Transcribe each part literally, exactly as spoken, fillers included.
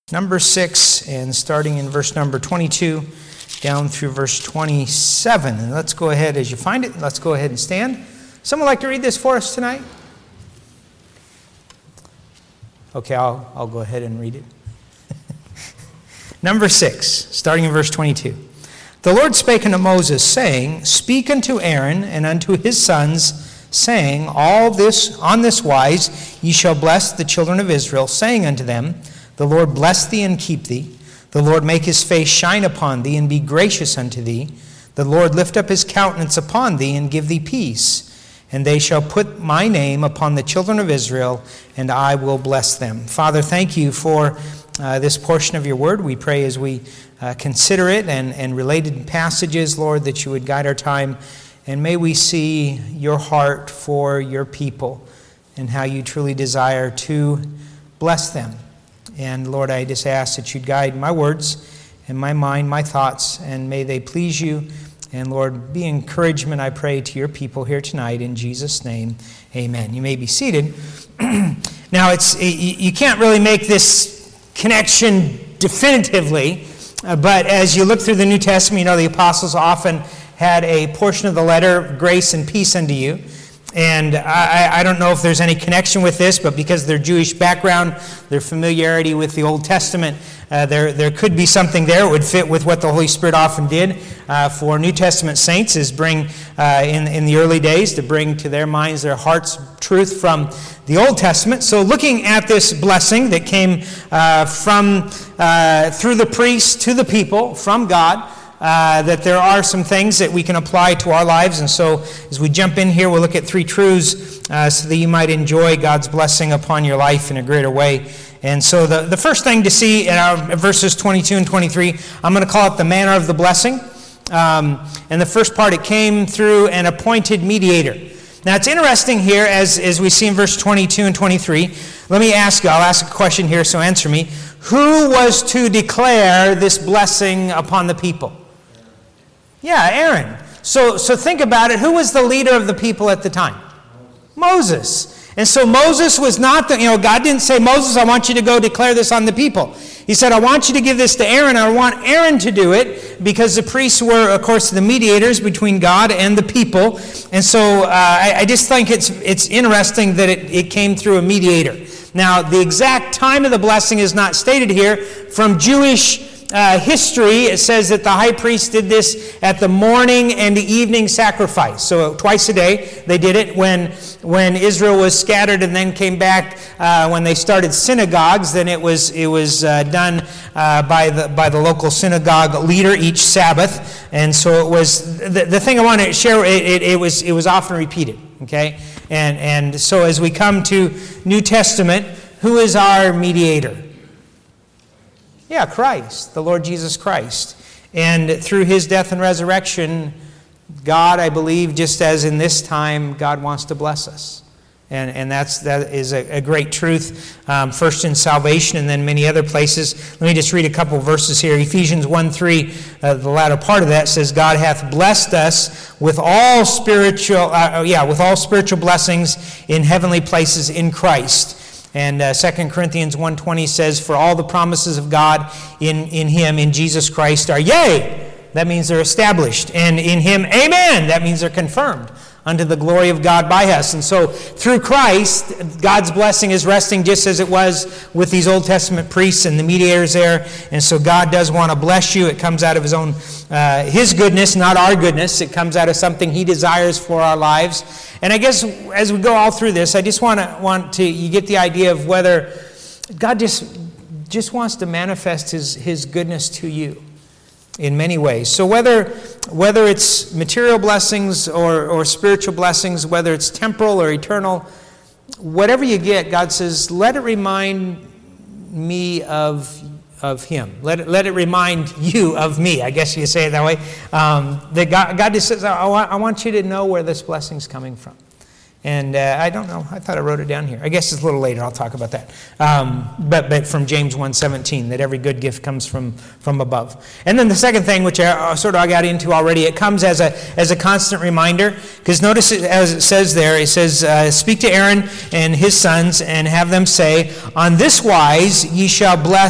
number six, and starting in verse number twenty-two down through verse twenty-seven. And let's go ahead, as you find it, let's go ahead and stand. Someone like to read this for us tonight? Okay, I'll, I'll go ahead and read it. Number six, starting in verse twenty-two. The Lord spake unto Moses, saying, Speak unto Aaron and unto his sons, saying, All this on this wise ye shall bless the children of Israel, saying unto them, The Lord bless thee and keep thee. The Lord make his face shine upon thee and be gracious unto thee. The Lord lift up his countenance upon thee and give thee peace. And they shall put my name upon the children of Israel, and I will bless them. Father, thank you for uh, this portion of your word. We pray as we uh, consider it and, and related passages, Lord, that you would guide our time. And may we see your heart for your people and how you truly desire to bless them. And Lord, I just ask that you'd guide my words and my mind, my thoughts, and may they please you. And Lord, be encouragement, I pray, to your people here tonight. In Jesus' name, amen. You may be seated. Now, it's you can't really make this connection definitively, uh, but as you look through the New Testament, you know the apostles often had a portion of the letter, grace and peace unto you. And I, I don't know if there's any connection with this, but because of their Jewish background, their familiarity with the Old Testament, uh, there, there could be something there. It would fit with what the Holy Spirit often did uh, for New Testament saints, is bring, uh, in, in the early days, to bring to their minds, their hearts, truth from the Old Testament. So looking at this blessing that came uh, from uh, through the priest to the people, from God, Uh, that there are some things that we can apply to our lives. And so as we jump in here, we'll look at three truths uh, so that you might enjoy God's blessing upon your life in a greater way. And so the, the first thing to see in our verses twenty-two and twenty-three, I'm going to call it the manner of the blessing. Um, and the first part, it came through an appointed mediator. Now it's interesting here, as, as we see in verse twenty-two and twenty-three. Let me ask you, I'll ask a question here, so answer me. Who was to declare this blessing upon the people? Yeah, Aaron. So so think about it. Who was the leader of the people at the time? Moses. And so Moses was not the, you know, God didn't say, Moses, I want you to go declare this on the people. He said, I want you to give this to Aaron. I want Aaron to do it because the priests were, of course, the mediators between God and the people. And so uh, I, I just think it's it's interesting that it, it came through a mediator. Now, the exact time of the blessing is not stated here. From Jewish Uh, history, it says that the high priest did this at the morning and the evening sacrifice. So twice a day they did it when when Israel was scattered and then came back uh, when they started synagogues. Then it was it was uh, done uh, by the by the local synagogue leader each Sabbath. And so it was the, the thing I want to share. It, it, it was it was often repeated. Okay, and and so as we come to New Testament, who is our mediator? Yeah, Christ, the Lord Jesus Christ. And through his death and resurrection, God, I believe, just as in this time, God wants to bless us. And and that's that is a, a great truth, um, first in salvation and then many other places. Let me just read a couple verses here. Ephesians one three, uh, the latter part of that says, God hath blessed us with all spiritual, uh, yeah, with all spiritual blessings in heavenly places in Christ. And uh, Second Corinthians one twenty says, For all the promises of God in, in him, in Jesus Christ, are yea. That means they're established. And in him, amen. That means they're confirmed unto the glory of God by us. And so through Christ, God's blessing is resting just as it was with these Old Testament priests and the mediators there. And so God does want to bless you. It comes out of his own, uh, his goodness, not our goodness. It comes out of something he desires for our lives. And I guess as we go all through this, I just want to want to you get the idea of whether God just just wants to manifest his his goodness to you in many ways. So whether whether it's material blessings or or spiritual blessings, whether it's temporal or eternal, whatever you get, God says, let it remind me of of him. Let it, let it remind you of me, I guess you say it that way. Um, that God, God just says, I want, I want you to know where this blessing's coming from. And uh, I don't know. I thought I wrote it down here. I guess it's a little later. I'll talk about that. Um, but but from James one seventeen, that every good gift comes from, from above. And then the second thing, which I sort of I got into already, it comes as a as a constant reminder. Because notice it, as it says there, it says, uh, speak to Aaron and his sons and have them say, on this wise ye shall bless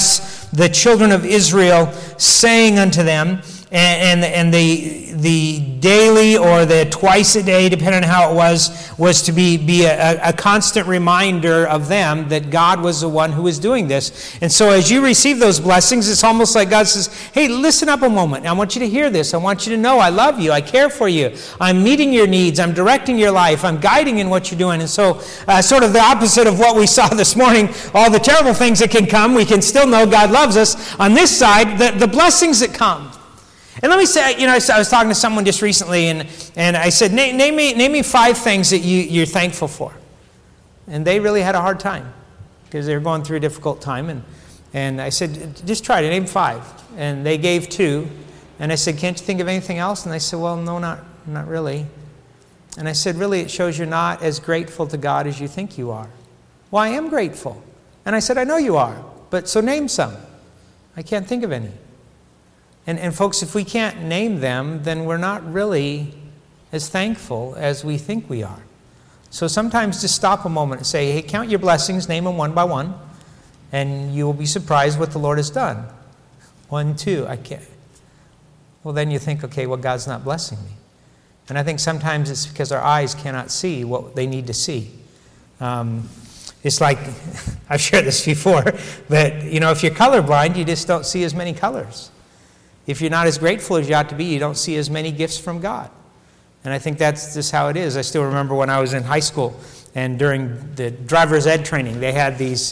the children of Israel, saying unto them, and, and, and the, the daily or the twice a day, depending on how it was, was to be, be a, a constant reminder of them that God was the one who was doing this. And so as you receive those blessings, it's almost like God says, hey, listen up a moment. I want you to hear this. I want you to know I love you. I care for you. I'm meeting your needs. I'm directing your life. I'm guiding in what you're doing. And so uh, sort of the opposite of what we saw this morning, all the terrible things that can come, we can still know God loves us. On this side, the, the blessings that come. And let me say, you know, I was talking to someone just recently, and, and I said, name, name me name me five things that you, you're thankful for. And they really had a hard time because they were going through a difficult time. And, and I said, just try to name five. And they gave two. And I said, can't you think of anything else? And they said, well, no, not, not really. And I said, really, it shows you're not as grateful to God as you think you are. Well, I am grateful. And I said, I know you are. But so name some. I can't think of any. And, and folks, if we can't name them, then we're not really as thankful as we think we are. So sometimes just stop a moment and say, hey, count your blessings, name them one by one, and you will be surprised what the Lord has done. One, two, I can't. Well, then you think, okay, well, God's not blessing me. And I think sometimes it's because our eyes cannot see what they need to see. Um, it's like, I've shared this before, but, you know, if you're colorblind, you just don't see as many colors. If you're not as grateful as you ought to be, you don't see as many gifts from God. And I think that's just how it is. I still remember when I was in high school and during the driver's ed training, they had these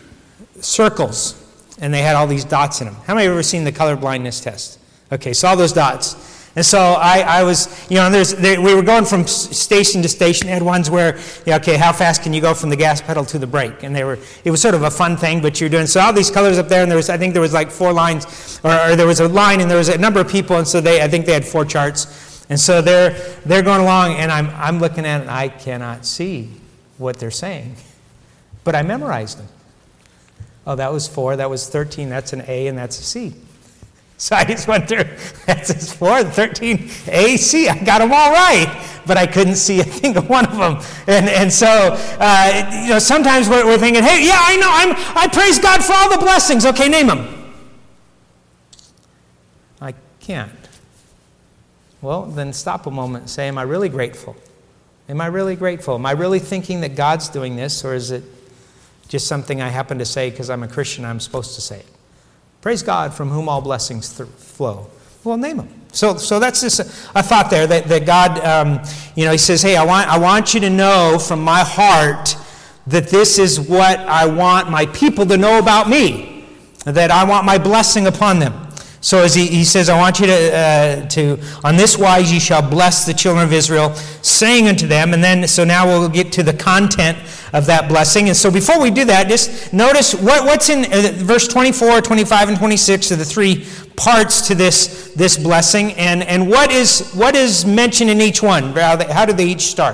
circles and they had all these dots in them. How many have ever seen the color blindness test? Okay, so all those dots. And so I, I was, you know, there's, there, we were going from station to station. They had ones where, yeah, okay, how fast can you go from the gas pedal to the brake? And they were, it was sort of a fun thing, but you're doing, so all these colors up there, and there was, I think there was like four lines, or, or there was a line, and there was a number of people, and so they, I think they had four charts. And so they're, they're going along, and I'm, I'm looking at it, and I cannot see what they're saying. But I memorized them. Oh, that was four, that was thirteen, that's an A, and that's a C. So I just went through, that's four, thirteen, A, C. I got them all right, but I couldn't see a single one of them. And and so, uh, you know, sometimes we're, we're thinking, hey, yeah, I know, I'm, I praise God for all the blessings. Okay, name them. I can't. Well, then stop a moment and say, am I really grateful? Am I really grateful? Am I really thinking that God's doing this, or is it just something I happen to say because I'm a Christian, I'm supposed to say it? Praise God from whom all blessings th- flow. Well, name them. So so that's just a, a thought there that, that God, um, you know, he says, hey, I want, I want you to know from my heart that this is what I want my people to know about me, that I want my blessing upon them. So as he, he says, I want you to, uh, to, on this wise ye shall bless the children of Israel, saying unto them, and then, so now we'll get to the content of that blessing. And so before we do that, just notice what, what's in uh, verse twenty-four, twenty-five, and twenty-six are the three parts to this, this blessing, and, and what is, what is mentioned in each one? How, they, how do they each start?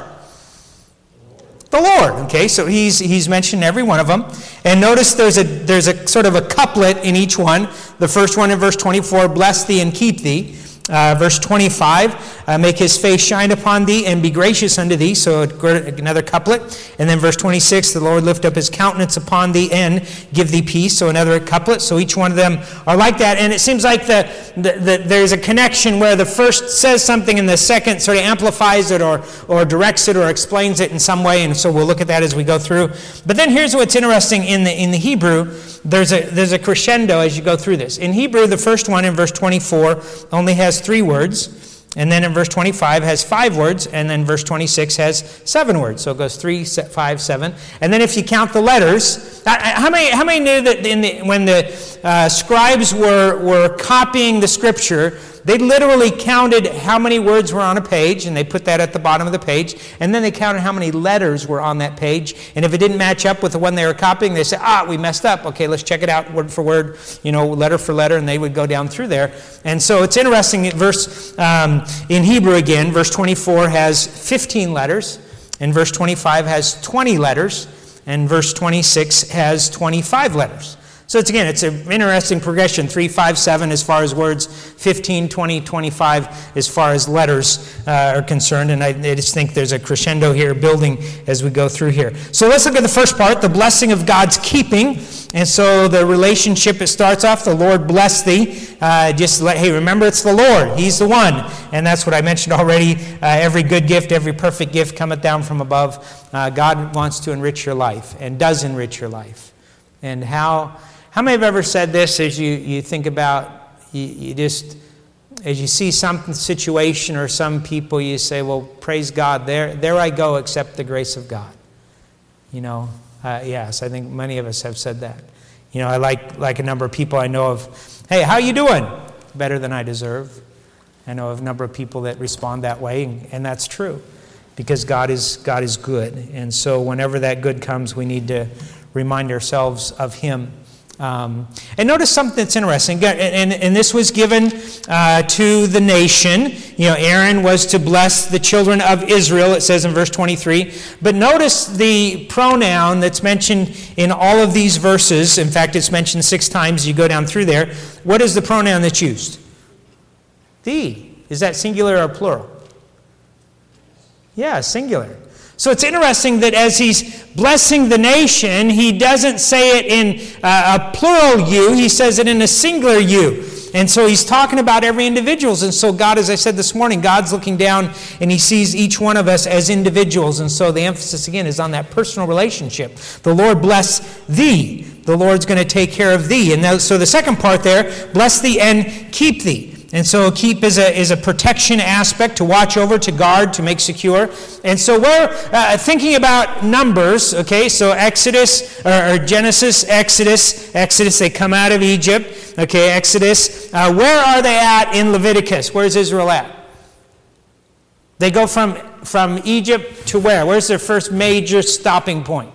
The Lord. Okay, so he's he's mentioned every one of them. And notice there's a there's a sort of a couplet in each one. The first one in verse twenty-four, bless thee and keep thee. Uh, verse twenty-five, uh, make his face shine upon thee and be gracious unto thee. So another couplet. And then verse twenty-six, the Lord lift up his countenance upon thee and give thee peace. So another couplet. So each one of them are like that. And it seems like the, the, the there's a connection where the first says something and the second sort of amplifies it or, or directs it or explains it in some way. And so we'll look at that as we go through. But then here's what's interesting in the in the Hebrew. There's a there's a crescendo as you go through this. In Hebrew, the first one in verse twenty-four only has three words, and then in verse twenty-five has five words, and then verse twenty-six has seven words. So it goes three, five, seven, and then if you count the letters, how many how many knew that in the, when the uh, scribes were were copying the scripture, they literally counted how many words were on a page, and they put that at the bottom of the page, and then they counted how many letters were on that page, and if it didn't match up with the one they were copying, they said, ah, we messed up. Okay, let's check it out word for word, you know, letter for letter, and they would go down through there. And so it's interesting, verse um, in Hebrew again, verse twenty-four has fifteen letters, and verse twenty-five has twenty letters, and verse twenty-six has twenty-five letters. So it's again, it's an interesting progression, three, five, seven as far as words, fifteen, twenty, twenty-five as far as letters uh, are concerned. And I, I just think there's a crescendo here building as we go through here. So let's look at the first part, the blessing of God's keeping. And so the relationship, it starts off, the Lord bless thee. Uh, just let, hey, remember it's the Lord. He's the one. And that's what I mentioned already. Uh, every good gift, every perfect gift cometh down from above. Uh, God wants to enrich your life and does enrich your life. And how... How many have ever said this as you, you think about, you, you just, as you see some situation or some people, you say, well, praise God, there there I go, accept the grace of God. You know, uh, yes, I think many of us have said that. You know, I like, like a number of people I know of, hey, how you doing? Better than I deserve. I know of a number of people that respond that way, and, and that's true, because God is, God is good. And so whenever that good comes, we need to remind ourselves of Him. Um, and notice something that's interesting, and, and, and this was given uh, to the nation. You know, Aaron was to bless the children of Israel, it says in verse twenty-three. But notice the pronoun that's mentioned in all of these verses. In fact, it's mentioned six times. You go down through there. What is the pronoun that's used? Thee. Is that singular or plural? Yeah, singular. So it's interesting that as he's blessing the nation, he doesn't say it in uh, a plural you, he says it in a singular you. And so he's talking about every individual. And so God, as I said this morning, God's looking down and he sees each one of us as individuals. And so the emphasis again is on that personal relationship. The Lord bless thee. The Lord's going to take care of thee. And so the second part there, bless thee and keep thee. And so keep is a is a protection aspect, to watch over, to guard, to make secure. And so we're uh, thinking about Numbers, okay? So Exodus, or, or Genesis, Exodus, Exodus, they come out of Egypt, okay, Exodus. Uh, where are they at in Leviticus? Where's Israel at? They go from, from Egypt to where? Where's their first major stopping point?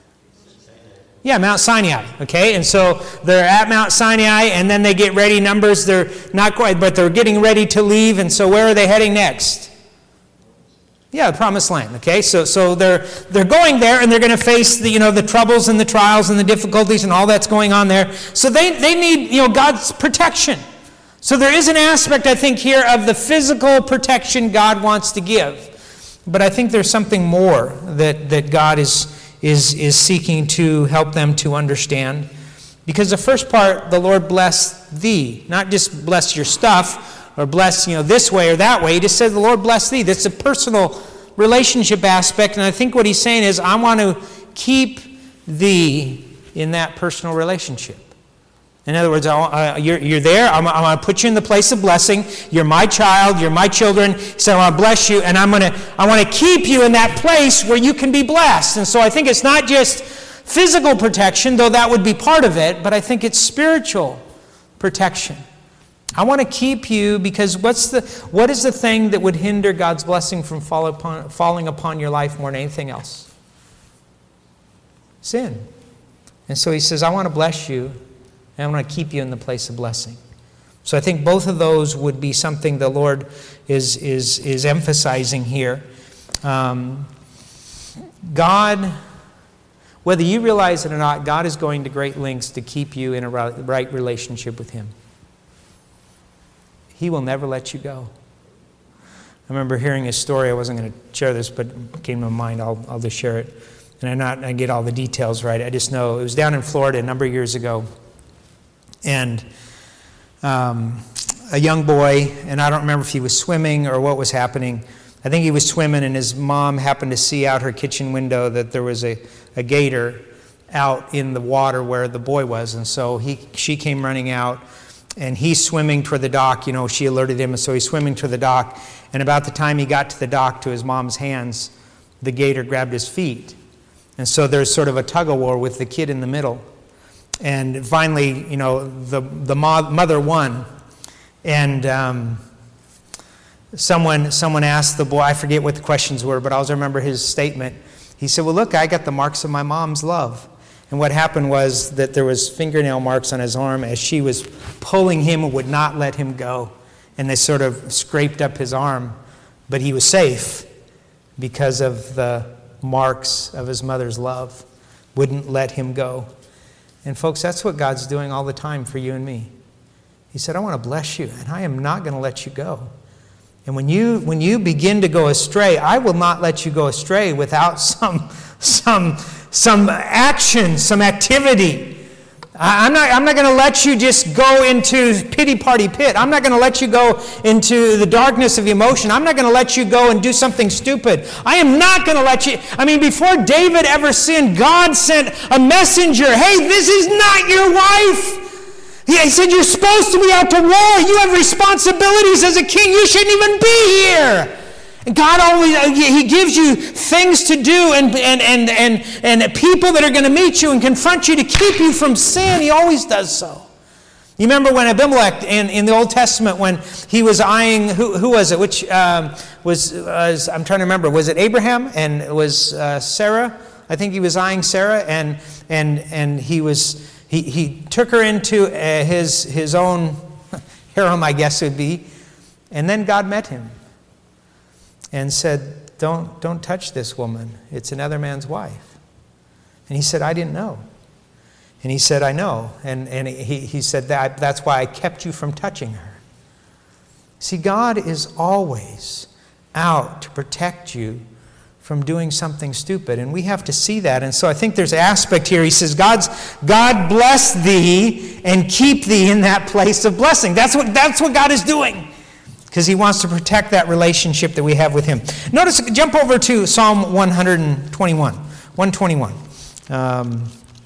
Yeah, Mount Sinai, okay? And so they're at Mount Sinai, and then they get ready. Numbers, they're not quite, but they're getting ready to leave. And so where are they heading next? Yeah, the Promised Land, okay? So so they're they're going there, and they're going to face the, you know, the troubles and the trials and the difficulties and all that's going on there. So they, they need, you know, God's protection. So there is an aspect, I think, here of the physical protection God wants to give. But I think there's something more that, that God is... Is, is seeking to help them to understand. Because the first part, the Lord bless thee. Not just bless your stuff or bless, you know, this way or that way. He just said the Lord bless thee. That's a personal relationship aspect. And I think what he's saying is, I want to keep thee in that personal relationship. In other words, uh, you're, you're there. I'm, I'm going to put you in the place of blessing. You're my child. You're my children. So I want to bless you, and I'm going to I want to keep you in that place where you can be blessed. And so I think it's not just physical protection, though that would be part of it, but I think it's spiritual protection. I want to keep you because what's the what is the thing that would hinder God's blessing from fall upon, falling upon your life more than anything else? Sin. And so he says, I want to bless you. And I want to keep you in the place of blessing. So I think both of those would be something the Lord is is is emphasizing here. Um, God, whether you realize it or not, God is going to great lengths to keep you in a right relationship with Him. He will never let you go. I remember hearing a story. I wasn't going to share this, but it came to my mind. I'll I'll just share it. And I'm not I get all the details right. I just know it was down in Florida a number of years ago. And um, a young boy, and I don't remember if he was swimming or what was happening. I think he was swimming, and his mom happened to see out her kitchen window that there was a, a gator out in the water where the boy was. And so he she came running out, and he's swimming toward the dock. You know, she alerted him, and so he's swimming to the dock. And about the time he got to the dock, to his mom's hands, the gator grabbed his feet. And so there's sort of a tug-of-war with the kid in the middle. And finally, you know, the the mother won, and um, someone someone asked the boy. I forget what the questions were, but I always remember his statement. He said, "Well, look, I got the marks of my mom's love." And what happened was that there was fingernail marks on his arm as she was pulling him and would not let him go, and they sort of scraped up his arm, but he was safe because of the marks of his mother's love. Wouldn't let him go. And folks, that's what God's doing all the time for you and me. He said, I want to bless you, and I am not going to let you go. And when you when you begin to go astray, I will not let you go astray without some some some action, some activity. I'm not, I'm not going to let you just go into pity party pit. I'm not going to let you go into the darkness of emotion. I'm not going to let you go and do something stupid. I am not going to let you. I mean, before David ever sinned, God sent a messenger. Hey, this is not your wife. He said, you're supposed to be out to war. You have responsibilities as a king. You shouldn't even be here. God always, He gives you things to do and, and, and, and, and people that are going to meet you and confront you to keep you from sin. He always does so. You remember when Abimelech in, in the Old Testament, when he was eyeing, who, who was it? Which um, was, was, I'm trying to remember, was it Abraham and it was uh, Sarah? I think he was eyeing Sarah, and and and he was he, he took her into uh, his, his own harem, I guess it would be, and then God met him. And said, don't, don't touch this woman. It's another man's wife. And he said, I didn't know. And he said, I know. And, and he, he said, that, that's why I kept you from touching her. See, God is always out to protect you from doing something stupid. And we have to see that. And so I think there's an aspect here. He says, God's, God bless thee and keep thee in that place of blessing. That's what, that's what God is doing. Because He wants to protect that relationship that we have with Him. Notice, jump over to Psalm one twenty-one. one twenty-one. Um,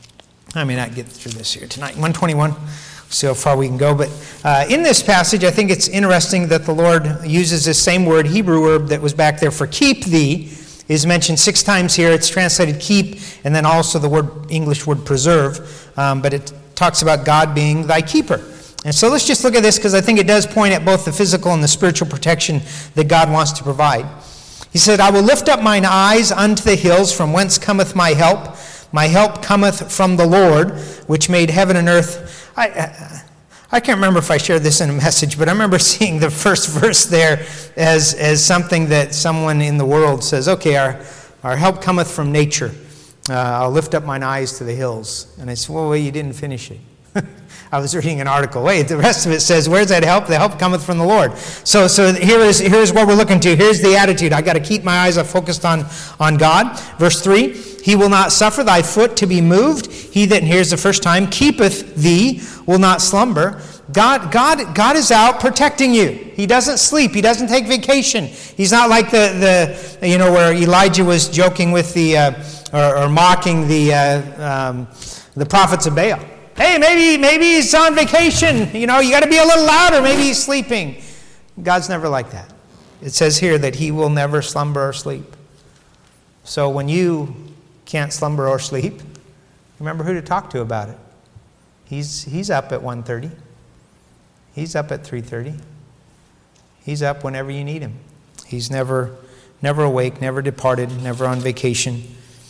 I may not get through this here tonight. one twenty-one. See how far we can go. But uh, in this passage, I think it's interesting that the Lord uses this same word, Hebrew word that was back there for keep thee, is mentioned six times here. It's translated keep, and then also the word English word preserve. Um, but it talks about God being thy keeper. And so let's just look at this, because I think it does point at both the physical and the spiritual protection that God wants to provide. He said, I will lift up mine eyes unto the hills, from whence cometh my help. My help cometh from the Lord, which made heaven and earth. I, I, I can't remember if I shared this in a message, but I remember seeing the first verse there as, as something that someone in the world says, okay, our, our help cometh from nature. Uh, I'll lift up mine eyes to the hills. And I said, well, wait, you didn't finish it. I was reading an article. Wait, the rest of it says, where's that help? The help cometh from the Lord. So so here is here's what we're looking to. Here's the attitude. I got to keep my eyes focused on, on God. Verse three, He will not suffer thy foot to be moved. He that, here's the first time, keepeth thee, will not slumber. God, God, God is out protecting you. He doesn't sleep. He doesn't take vacation. He's not like the, the you know, where Elijah was joking with the, uh, or, or mocking the, uh, um, the prophets of Baal. Hey, maybe maybe he's on vacation. You know, you got to be a little louder. Maybe he's sleeping. God's never like that. It says here that He will never slumber or sleep. So when you can't slumber or sleep, remember who to talk to about it. He's he's up at one thirty. He's up at three thirty. He's up whenever you need Him. He's never never awake, never departed, never on vacation.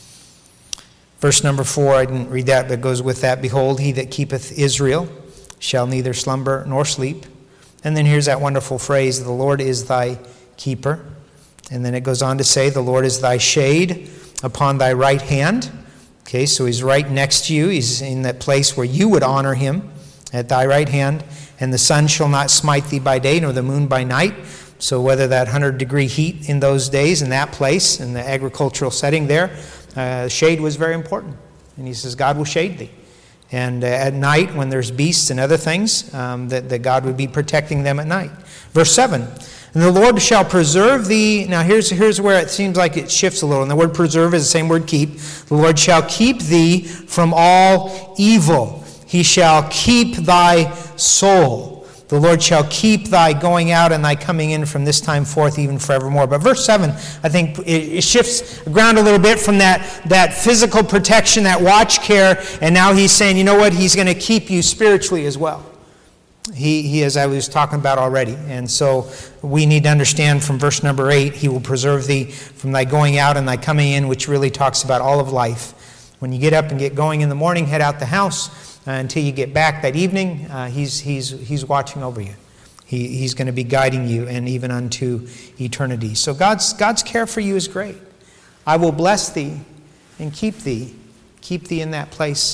Verse number four, I didn't read that, but it goes with that. Behold, he that keepeth Israel shall neither slumber nor sleep. And then here's that wonderful phrase, the Lord is thy keeper. And then it goes on to say, the Lord is thy shade upon thy right hand. Okay, so He's right next to you. He's in that place where you would honor Him, at thy right hand. And the sun shall not smite thee by day, nor the moon by night. So whether that one hundred degree heat in those days, in that place, in the agricultural setting there, Uh, shade was very important. And He says, God will shade thee. And uh, at night, when there's beasts and other things, um, that, that God would be protecting them at night. Verse seven, and the Lord shall preserve thee. Now here's, here's where it seems like it shifts a little. And the word preserve is the same word keep. The Lord shall keep thee from all evil. He shall keep thy soul. The Lord shall keep thy going out and thy coming in from this time forth even forevermore. But verse seven, I think it shifts ground a little bit from that, that physical protection, that watch care, and now He's saying, you know what, He's going to keep you spiritually as well. He, he, as I was talking about already. And so we need to understand from verse number eight, He will preserve thee from thy going out and thy coming in, which really talks about all of life. When you get up and get going in the morning, head out the house, Uh, until you get back that evening, uh, he's he's he's watching over you. He he's going to be guiding you, and even unto eternity. So God's God's care for you is great. I will bless thee and keep thee, keep thee in that place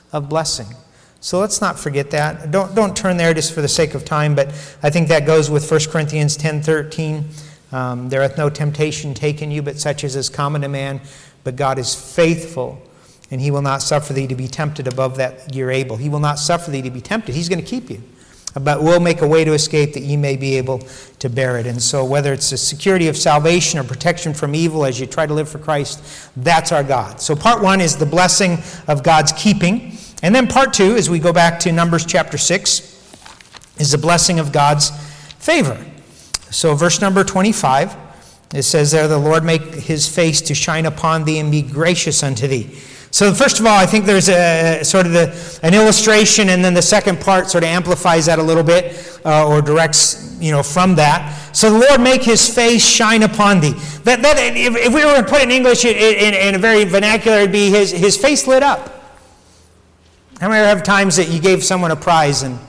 of blessing. So let's not forget that. Don't, don't turn there just for the sake of time, but I think that goes with First Corinthians ten thirteen. Um, there hath no temptation taken you, but such as is common to man. But God is faithful, and he will not suffer thee to be tempted above that you're able. He will not suffer thee to be tempted. He's going to keep you. But we'll make a way to escape that ye may be able to bear it. And so whether it's the security of salvation or protection from evil as you try to live for Christ, that's our God. So part one is the blessing of God's keeping. And then part two, as we go back to Numbers chapter six, is the blessing of God's favor. So verse number twenty-five, it says there, the Lord make his face to shine upon thee and be gracious unto thee. So first of all, I think there's a sort of the, an illustration, and then the second part sort of amplifies that a little bit, uh, or directs, you know, from that. So the Lord make his face shine upon thee. That, that if, if we were to put it in English in, in, in a very vernacular, it'd be his, his face lit up. How many have times that you gave someone a prize and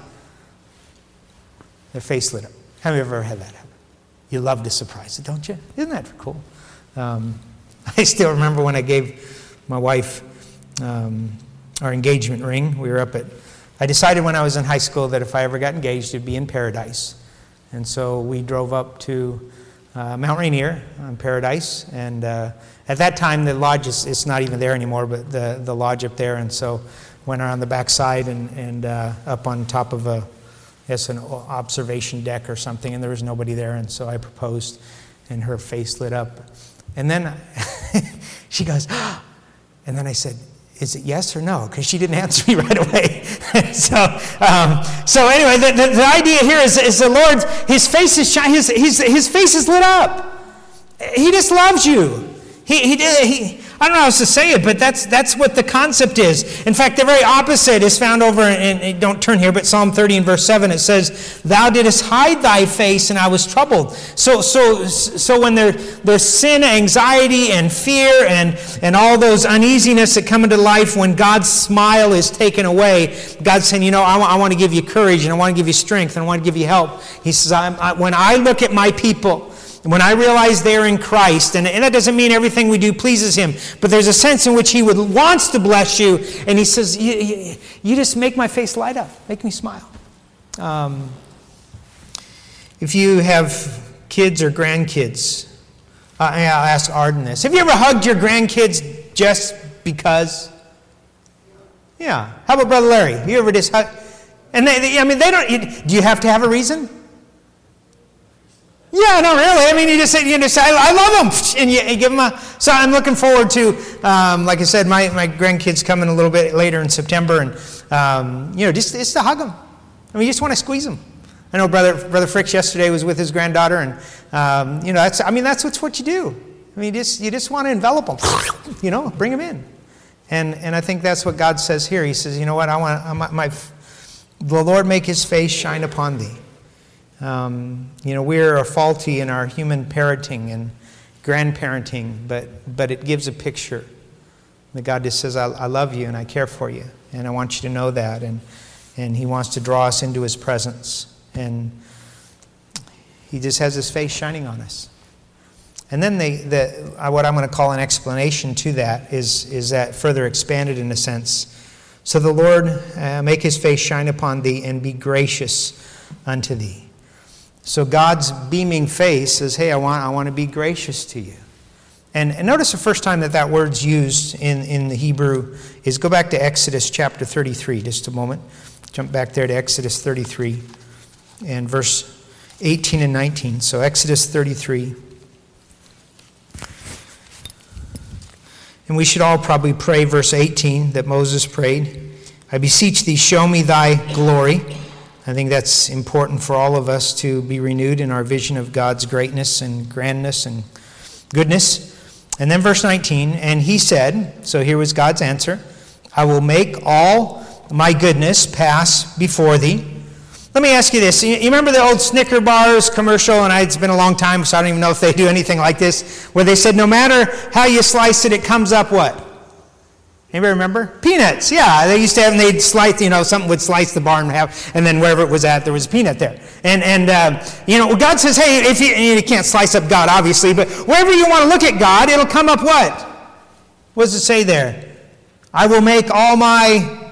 their face lit up? How many ever had that happen? You love to surprise it, don't you? Isn't that cool? Um, I still remember when I gave my wife um, our engagement ring. We were up at, I decided when I was in high school that if I ever got engaged, it'd be in Paradise. And so we drove up to uh, Mount Rainier on Paradise. And uh, at that time, the lodge, is it's not even there anymore, but the, the lodge up there. And so went around the backside and, and uh, up on top of a, yes, an observation deck or something, and there was nobody there. And so I proposed, and her face lit up. And then she goes, oh. And then I said, is it yes or no? Because she didn't answer me right away. so, um, so anyway, the, the, the idea here is, is the Lord, his face is shine, his, his his face is lit up. He just loves you. He he did he. I don't know how else to say it, but that's that's what the concept is. In fact, the very opposite is found over in, in don't turn here, but Psalm thirty and verse seven. It says, "Thou didst hide thy face, and I was troubled." So so so when there there's sin, anxiety, and fear, and and all those uneasiness that come into life, when God's smile is taken away, God's saying, you know, I, I want to give you courage, and I want to give you strength, and I want to give you help. He says, I, I, when I look at my people, when I realize they're in Christ, and, and that doesn't mean everything we do pleases him, but there's a sense in which he would wants to bless you, and he says, you, you, you just make my face light up, make me smile. Um, if you have kids or grandkids, uh, I'll ask Arden this. Have you ever hugged your grandkids just because? Yeah. How about Brother Larry? You ever just hug? And they, they I mean, they don't. Do you have to have a reason? Yeah, no, really. I mean, you just say, you just say, I, I love them, and you, you give them a. So I'm looking forward to, um, like I said, my, my grandkids coming a little bit later in September, and um, you know, just just to hug them. I mean, you just want to squeeze them. I know brother brother Fricks yesterday was with his granddaughter, and um, you know, that's I mean, that's what's what you do. I mean, you just you just want to envelop them, you know, bring them in, and and I think that's what God says here. He says, you know what, I want I, my, my the Lord make His face shine upon thee. Um, you know, we're faulty in our human parenting and grandparenting, but but it gives a picture that God just says, I, I love you and I care for you, and I want you to know that, and and He wants to draw us into His presence, and He just has His face shining on us. And then the, the what I'm going to call an explanation to that is is that further expanded in a sense. So the Lord uh, make His face shine upon thee and be gracious unto thee. So God's beaming face says, hey, I want I want to be gracious to you. And, and notice the first time that that word's used in, in the Hebrew is, go back to Exodus chapter thirty-three, just a moment. Jump back there to Exodus thirty-three and verse eighteen and nineteen. So Exodus thirty-three. And we should all probably pray verse eighteen that Moses prayed. I beseech thee, show me thy glory. I think that's important for all of us to be renewed in our vision of God's greatness and grandness and goodness. And then verse nineteen, and he said, so here was God's answer, I will make all my goodness pass before thee. Let me ask you this. You remember the old Snicker bars commercial, and it's been a long time, so I don't even know if they do anything like this, where they said no matter how you slice it, it comes up what? Anybody remember? Peanuts, yeah. They used to have, and they'd slice, you know, something would slice the bar in half, and then wherever it was at, there was a peanut there. And, and uh, you know, God says, hey, if you, you can't slice up God, obviously, but wherever you want to look at God, it'll come up what? What does it say there? I will make all my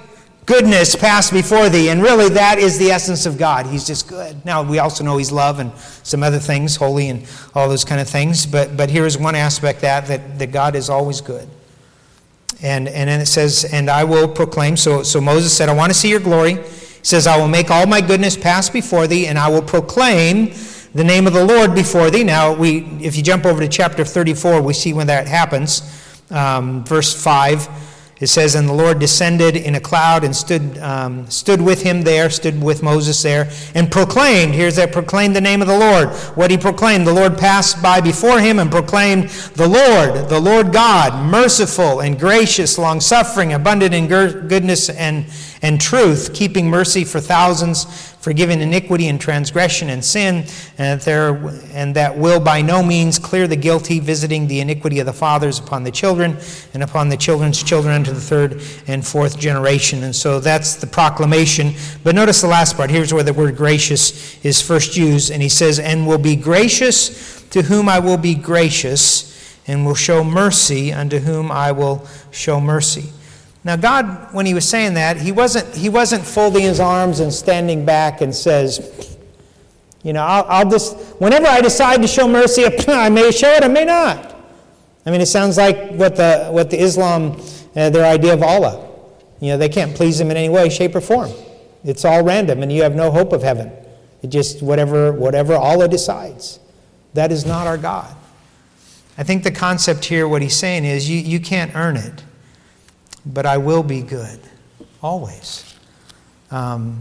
goodness pass before thee. And really, that is the essence of God. He's just good. Now, we also know he's love and some other things, holy and all those kind of things. But but here is one aspect that, that, that God is always good. And and then it says, and I will proclaim. So, so Moses said, I want to see your glory. He says, I will make all my goodness pass before thee, and I will proclaim the name of the Lord before thee. Now, we if you jump over to chapter thirty-four, we see when that happens. Um, verse five. It says, and the Lord descended in a cloud and stood um, stood with him there, stood with Moses there, and proclaimed, here's that, proclaimed the name of the Lord. What he proclaimed, the Lord passed by before him and proclaimed, the Lord, the Lord God, merciful and gracious, long-suffering, abundant in goodness and, and truth, keeping mercy for thousands, forgiving iniquity and transgression and sin, and that, there, and that will by no means clear the guilty, visiting the iniquity of the fathers upon the children, and upon the children's children unto the third and fourth generation. And so that's the proclamation. But notice the last part. Here's where the word gracious is first used. And he says, and will be gracious to whom I will be gracious, and will show mercy unto whom I will show mercy. Now, God, when he was saying that, he wasn't he wasn't folding his arms and standing back and says, you know, I'll, I'll just, whenever I decide to show mercy, I may show it, I may not. I mean, it sounds like what the what the Islam, uh, their idea of Allah. You know, they can't please him in any way, shape, or form. It's all random, and you have no hope of heaven. It just, whatever, whatever Allah decides. That is not our God. I think the concept here, what he's saying is, you, you can't earn it. But I will be good, always. Um,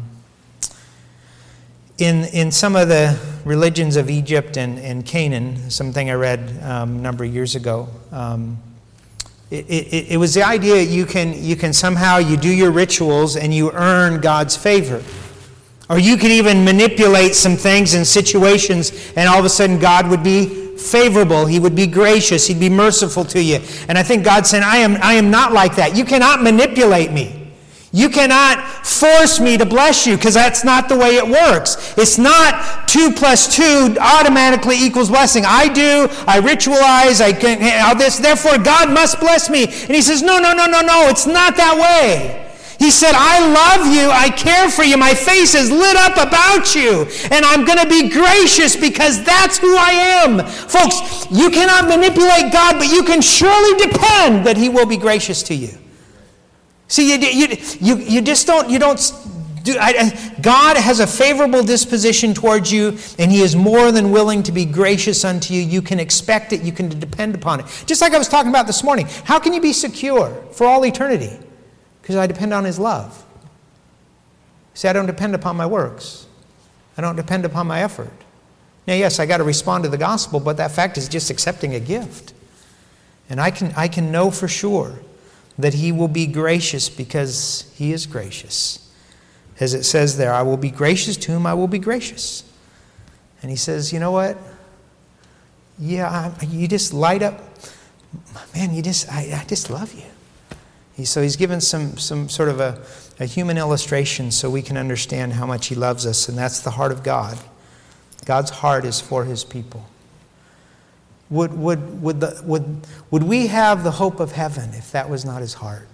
in in some of the religions of Egypt and, and Canaan, something I read um, a number of years ago, um, it, it, it was the idea you can you can somehow, you do your rituals and you earn God's favor. Or you could even manipulate some things in situations, and all of a sudden God would be favorable. He would be gracious. He'd be merciful to you. And I think God's saying, I am, I am not like that. You cannot manipulate me. You cannot force me to bless you, because that's not the way it works. It's not two plus two automatically equals blessing. I do, I ritualize, I can, all this, therefore God must bless me. And he says, no, no, no, no, no, it's not that way. He said, I love you, I care for you, my face is lit up about you, and I'm going to be gracious because that's who I am. Folks, you cannot manipulate God, but you can surely depend that he will be gracious to you. See, you you you, you just don't, you don't, do, I, God has a favorable disposition towards you, and he is more than willing to be gracious unto you. You can expect it, you can depend upon it. Just like I was talking about this morning, how can you be secure for all eternity? Because I depend on his love. See, I don't depend upon my works. I don't depend upon my effort. Now, yes, I got to respond to the gospel, but that fact is just accepting a gift. And I can I can know for sure that he will be gracious because he is gracious. As it says there, I will be gracious to whom I will be gracious. And he says, you know what? Yeah, I, you just light up. Man, you just I, I just love you. So he's given some, some sort of a, a human illustration so we can understand how much he loves us, and that's the heart of God. God's heart is for his people. Would, would, would, the, would, would we have the hope of heaven if that was not his heart?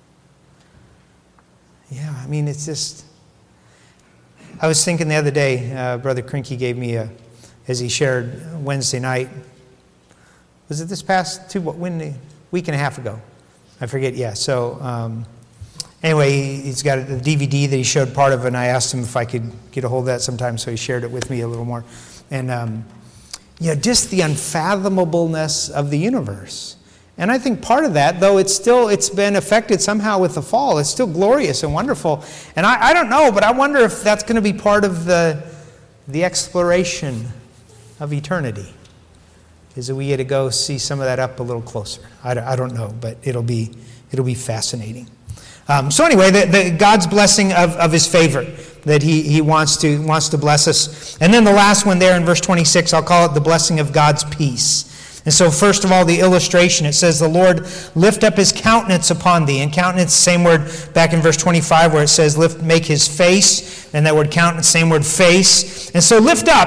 Yeah, I mean, it's just... I was thinking the other day, uh, Brother Krinke gave me a, as he shared Wednesday night, was it this past two, what, when, a week and a half ago? I forget, yeah. So um, anyway, he's got a D V D that he showed part of, and I asked him if I could get a hold of that sometime, so he shared it with me a little more. And, um, you know, just the unfathomableness of the universe. And I think part of that, though it's still, it's been affected somehow with the fall, it's still glorious and wonderful. And I, I don't know, but I wonder if that's going to be part of the, the exploration of eternity. Is that we get to go see some of that up a little closer. I don't, I don't know, but it'll be it'll be fascinating. Um, so anyway, the, the God's blessing of, of his favor, that he, he wants to wants to bless us. And then the last one there in verse twenty-six, I'll call it the blessing of God's peace. And so first of all, the illustration, it says, the Lord lift up his countenance upon thee. And countenance, same word back in verse twenty-five where it says lift, make his face. And that word countenance, same word face. And so lift up.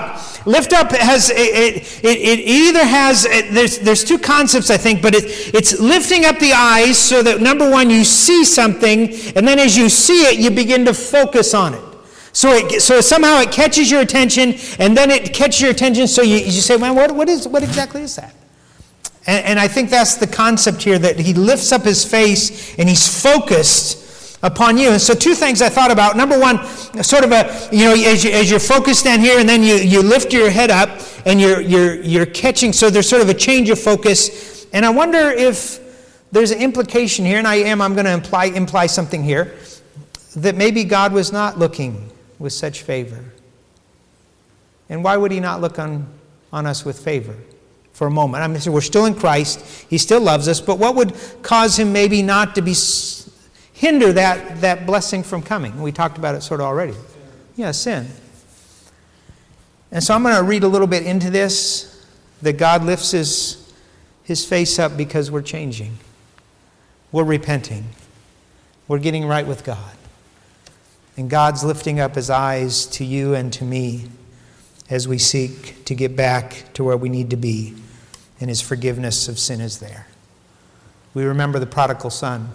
lift up has, it, it, it either has, it, there's, there's two concepts, I think, but it, it's lifting up the eyes so that, number one, you see something, and then as you see it, you begin to focus on it. So it, so somehow it catches your attention, and then it catches your attention, so you, you say, man, what, what, is, what exactly is that? And, and I think that's the concept here, that he lifts up his face, and he's focused upon you. And so two things I thought about. Number one, sort of a, you know, as, you, as you're focused down here, and then you, you lift your head up, and you're, you're, you're catching, so there's sort of a change of focus. And I wonder if there's an implication here, and I am, I'm going to imply, imply something here, that maybe God was not looking with such favor. And why would he not look on, on us with favor for a moment? I mean, so we're still in Christ. He still loves us. But what would cause him maybe not to be hinder that, that blessing from coming? We talked about it sort of already. Yeah, sin. And so I'm going to read a little bit into this, that God lifts his, his face up because we're changing. We're repenting. We're getting right with God. And God's lifting up his eyes to you and to me as we seek to get back to where we need to be. And his forgiveness of sin is there. We remember the prodigal son.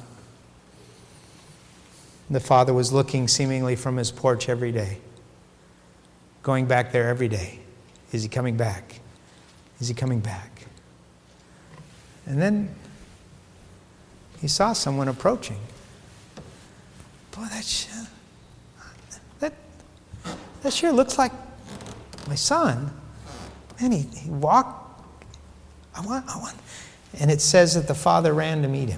The father was looking seemingly from his porch every day. Going back there every day. Is he coming back? Is he coming back? And then he saw someone approaching. Boy, that sure, that, that sure looks like my son. Man, he, he walked. I want, I want. And it says that the father ran to meet him.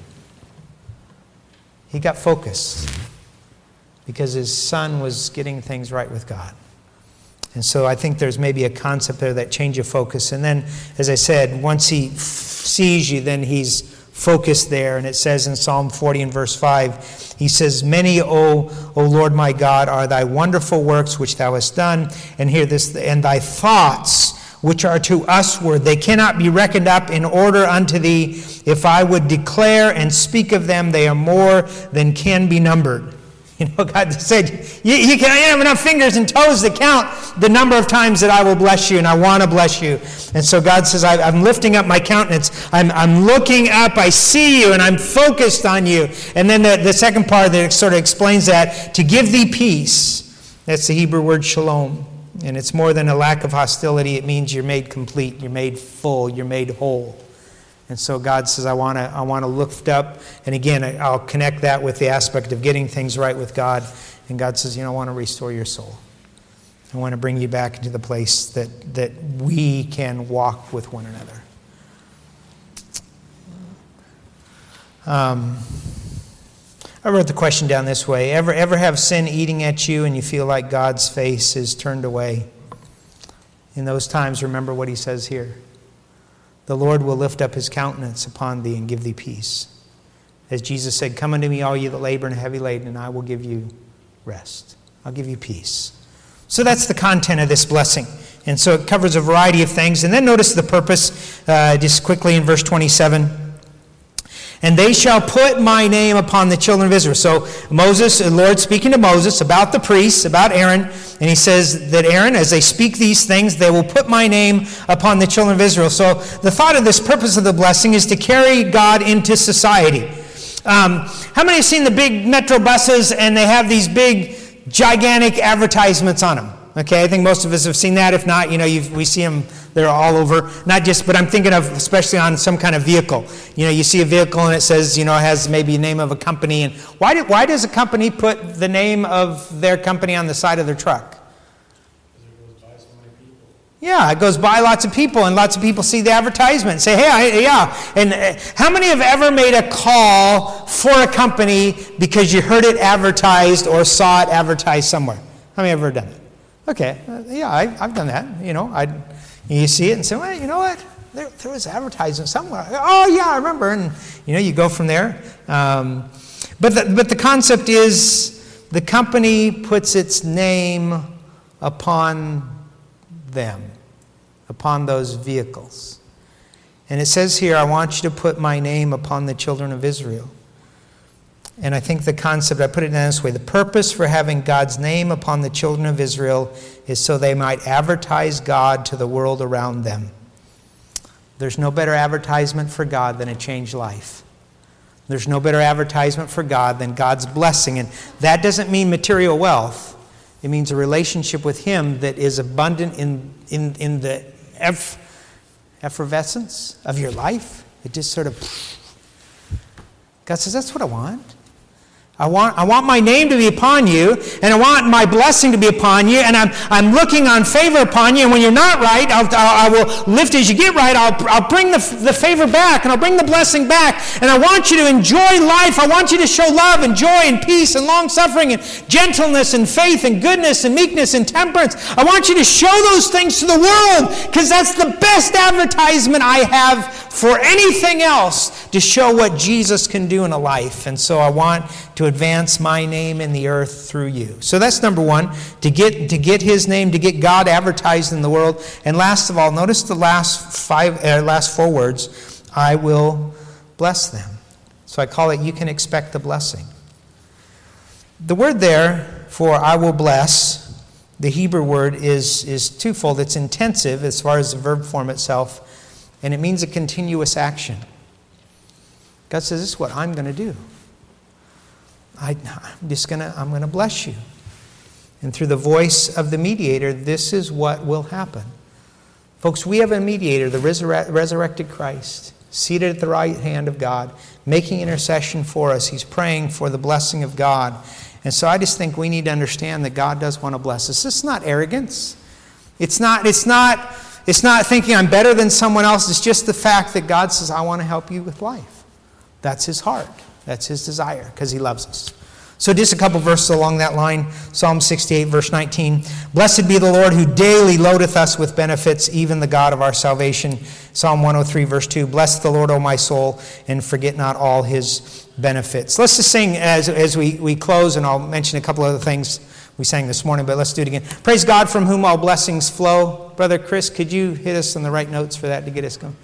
He got focused because his son was getting things right with God. And so I think there's maybe a concept there, that change of focus. And then, as I said, once he f- sees you, then he's focused there. And it says in Psalm forty and verse five, he says, "Many, O, O Lord my God, are thy wonderful works which thou hast done." And hear this, "and thy thoughts which are to usward, they cannot be reckoned up in order unto thee. If I would declare and speak of them, they are more than can be numbered." You know, God said, you, you can't have enough fingers and toes to count the number of times that I will bless you, and I want to bless you. And so God says, I, I'm lifting up my countenance. I'm, I'm looking up, I see you, and I'm focused on you. And then the, the second part that sort of explains that, to give thee peace. That's the Hebrew word shalom. And it's more than a lack of hostility. It means you're made complete, you're made full, you're made whole. And so God says, I want to I want to lift up. And again, I'll connect that with the aspect of getting things right with God. And God says, you know, I want to restore your soul. I want to bring you back into the place that, that we can walk with one another. Um, I wrote the question down this way. Ever, ever have sin eating at you and you feel like God's face is turned away? In those times, remember what he says here. The Lord will lift up his countenance upon thee and give thee peace. As Jesus said, "Come unto me, all ye that labor and are heavy laden, and I will give you rest." I'll give you peace. So that's the content of this blessing. And so it covers a variety of things. And then notice the purpose, uh, just quickly in verse twenty-seven. "And they shall put my name upon the children of Israel." So Moses, the Lord speaking to Moses about the priests, about Aaron, and he says that Aaron, as they speak these things, they will put my name upon the children of Israel. So the thought of this purpose of the blessing is to carry God into society. Um, how many have seen the big metro buses and they have these big, gigantic advertisements on them? Okay, I think most of us have seen that. If not, you know, you've, we see them, they're all over. Not just, but I'm thinking of especially on some kind of vehicle. You know, you see a vehicle and it says, you know, it has maybe a name of a company. And why, do, why does a company put the name of their company on the side of their truck? Because it goes by so many people. Yeah, it goes by lots of people, and lots of people see the advertisement and say, hey, I, yeah. And uh, how many have ever made a call for a company because you heard it advertised or saw it advertised somewhere? How many have ever done it? Okay, uh, yeah, I, I've done that. You know, I, you see it and say, well, you know what? There, there was advertising somewhere. Oh, yeah, I remember. And, you know, you go from there. Um, but, the, but the concept is the company puts its name upon them, upon those vehicles. And it says here, I want you to put my name upon the children of Israel. And I think the concept, I put it in this way, the purpose for having God's name upon the children of Israel is so they might advertise God to the world around them. There's no better advertisement for God than a changed life. There's no better advertisement for God than God's blessing. And that doesn't mean material wealth. It means a relationship with Him that is abundant in, in, in the eff, effervescence of your life. It just sort of... God says, that's what I want. I want, I want my name to be upon you, and I want my blessing to be upon you, and I'm, I'm looking on favor upon you, and when you're not right, I'll, I'll, I will lift as you get right. I'll, I'll bring the, the favor back, and I'll bring the blessing back, and I want you to enjoy life. I want you to show love and joy and peace and long-suffering and gentleness and faith and goodness and meekness and temperance. I want you to show those things to the world, because that's the best advertisement I have for anything else, to show what Jesus can do in a life. And so I want to advance my name in the earth through you. So that's number one, to get to get His name, to get God advertised in the world. And last of all, notice the last five, uh, last four words, I will bless them. So I call it, you can expect the blessing. The word there for I will bless, the Hebrew word is, is twofold. It's intensive as far as the verb form itself, and it means a continuous action. God says, this is what I'm going to do. I, I'm just going to, I'm going to bless you. And through the voice of the mediator, this is what will happen. Folks, we have a mediator, the resurre- resurrected Christ, seated at the right hand of God, making intercession for us. He's praying for the blessing of God. And so I just think we need to understand that God does want to bless us. This is not arrogance. It's not, it's not, it's not thinking I'm better than someone else. It's just the fact that God says, I want to help you with life. That's His heart. That's His desire, because He loves us. So just a couple verses along that line. Psalm sixty-eight, verse nineteen. Blessed be the Lord who daily loadeth us with benefits, even the God of our salvation. Psalm one oh three, verse two. Bless the Lord, O my soul, and forget not all His benefits. Let's just sing as, as we, we close, and I'll mention a couple other things we sang this morning, but let's do it again. Praise God, from whom all blessings flow. Brother Chris, could you hit us on the right notes for that to get us going?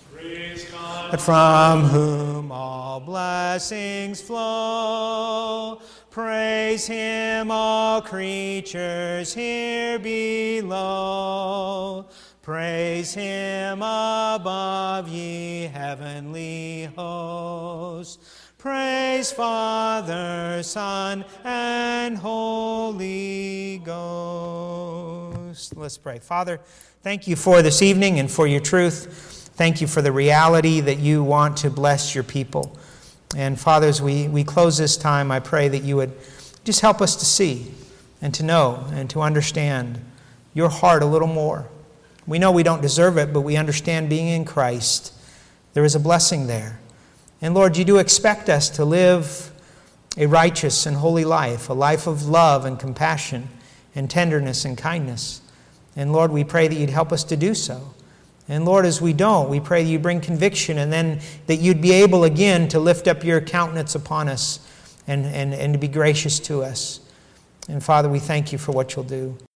From whom all blessings flow, praise Him, all creatures here below. Praise Him above, ye heavenly hosts. Praise Father, Son, and Holy Ghost. Let's pray. Father, thank you for this evening and for your truth. Thank you for the reality that you want to bless your people. And Father, as we, we close this time, I pray that you would just help us to see and to know and to understand your heart a little more. We know we don't deserve it, but we understand being in Christ, there is a blessing there. And Lord, you do expect us to live a righteous and holy life, a life of love and compassion and tenderness and kindness. And Lord, we pray that you'd help us to do so. And Lord, as we don't, we pray that you bring conviction, and then that you'd be able again to lift up your countenance upon us and, and, and to be gracious to us. And Father, we thank you for what you'll do.